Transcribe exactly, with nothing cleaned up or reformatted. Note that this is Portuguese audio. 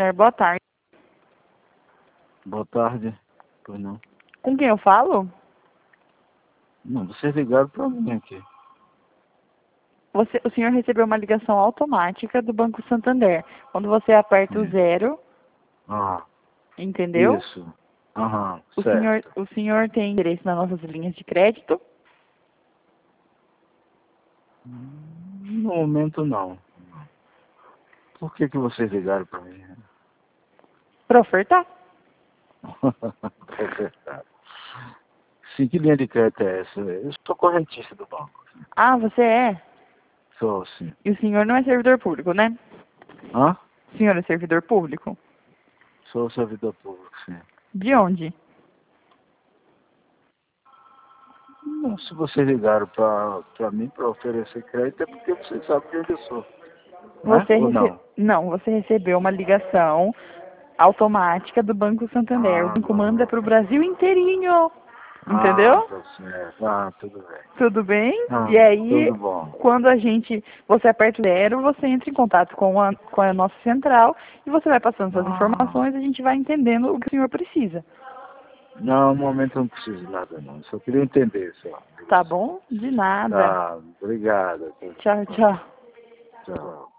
Santander, boa tarde. Boa tarde. Pois não. Com quem eu falo? Não, vocês ligaram para mim aqui. Você, o senhor recebeu uma ligação automática do Banco Santander. Quando você aperta o Sim. zero, Ah, entendeu? isso. Aham, O certo. senhor, o senhor tem interesse nas nossas linhas de crédito? No momento, não. Por que que vocês ligaram para mim? Para ofertar? Sim, que linha de crédito é essa? Eu sou correntista do banco. Ah, você é? Sou, sim. E o senhor não é servidor público, né? Hã? O senhor é servidor público? Sou servidor público, sim. De onde? Não, se vocês ligaram para mim para oferecer crédito é porque vocês sabem de onde eu sou. Né? Você Ou rece... não? Não, você recebeu uma ligação automática do Banco Santander. O Ah, banco manda para o Brasil inteirinho. ah, Entendeu? tá certo. Ah, tudo bem. Tudo bem? Ah, E aí, tudo bom. quando a gente, você aperta o zero, você entra em contato com a, com a nossa central e você vai passando suas Ah, informações e a gente vai entendendo o que o senhor precisa. não, no momento eu não preciso de nada não. Só queria entender só. Tá bom? De nada. Tá, obrigado. Tchau, tchau. Tchau.